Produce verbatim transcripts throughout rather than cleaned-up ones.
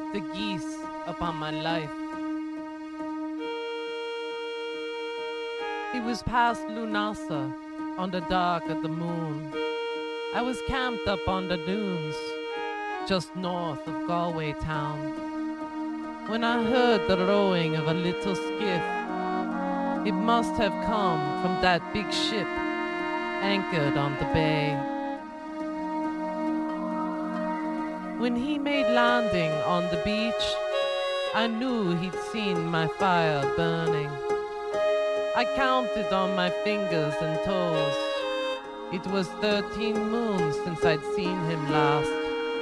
the geese upon my life. It was past Lunasa on the dark of the moon. I was camped up on the dunes just north of Galway town when I heard the rowing of a little skiff. It must have come from that big ship anchored on the bay. When he made landing on the beach, I knew he'd seen my fire burning. I counted on my fingers and toes. It was thirteen moons since I'd seen him last.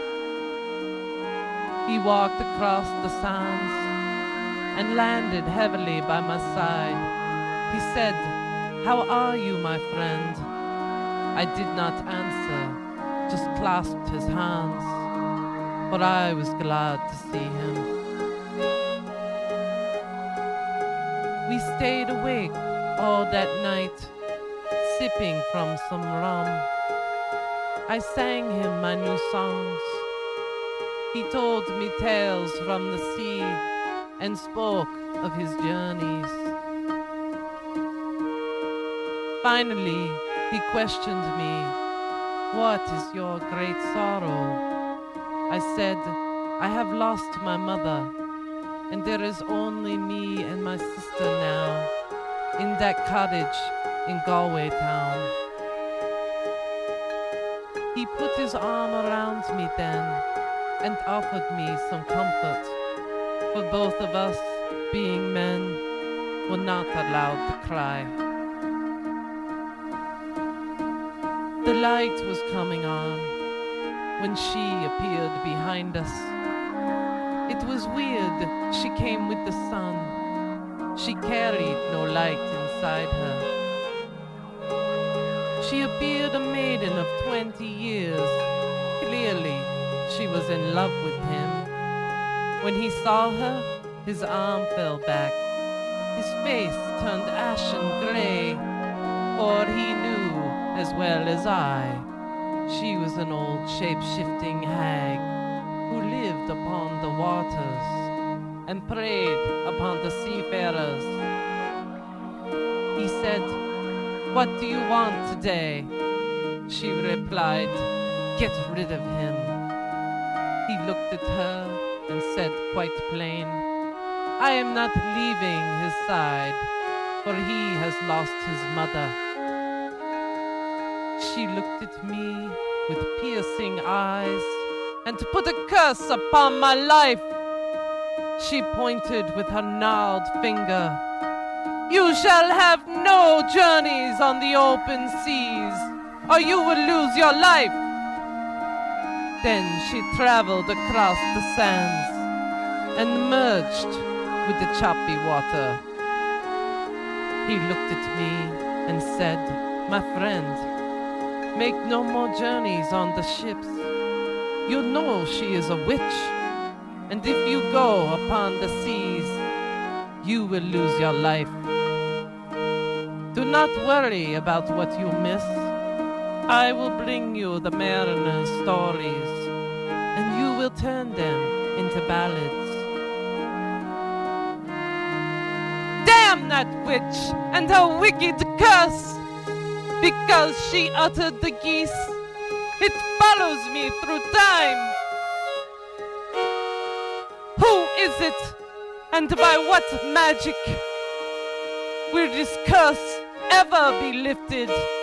He walked across the sands and landed heavily by my side. He said, "How are you, my friend?" I did not answer, just clasped his hands, for I was glad to see him. We stayed awake all that night, sipping from some rum. I sang him my new songs. He told me tales from the sea and spoke of his journeys. Finally, he questioned me, "What is your great sorrow?" I said, "I have lost my mother, and there is only me and my sister now in that cottage in Galway town." He put his arm around me then and offered me some comfort, for both of us, being men, were not allowed to cry. The light was coming on when she appeared behind us. It was weird, she came with the sun. She carried no light inside her. She appeared a maiden of twenty years. Clearly, she was in love with him. When he saw her, his arm fell back. His face turned ashen gray, for he knew as well as I she was an old shape-shifting hag who lived upon the waters and preyed upon the seafarers. He said, "What do you want today?" She replied, "Get rid of him." He looked at her and said quite plain, "I am not leaving his side, for he has lost his mother." She looked at me with piercing eyes and put a curse upon my life. She pointed with her gnarled finger. "You shall have no journeys on the open seas, or you will lose your life." Then she traveled across the sands and merged with the choppy water. He looked at me and said, "My friend, make no more journeys on the ships. You know she is a witch, and if you go upon the seas, you will lose your life. Do not worry about what you miss. I will bring you the mariner's stories, and you will turn them into ballads." Damn that witch and her wicked curse! Because she uttered the geese, it follows me through time. Who is it, and by what magic will this curse ever be lifted?